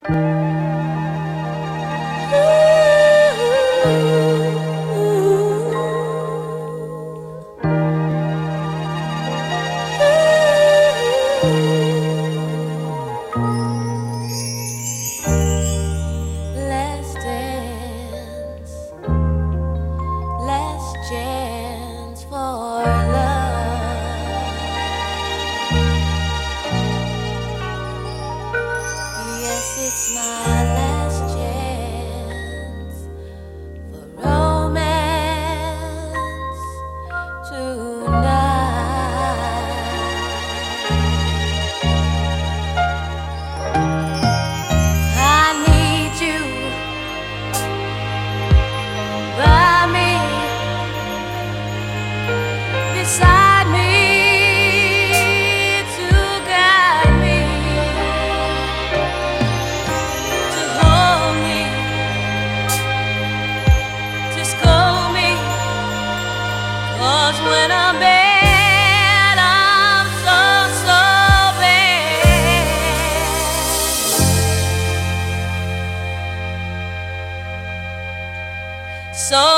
Let's dance, let's chance for love. Yes, it's my last chance for romance tonight. I need you by me, beside me, to guide me, to hold me, to scold me. 'Cause when I'm bad, I'm so, so bad. So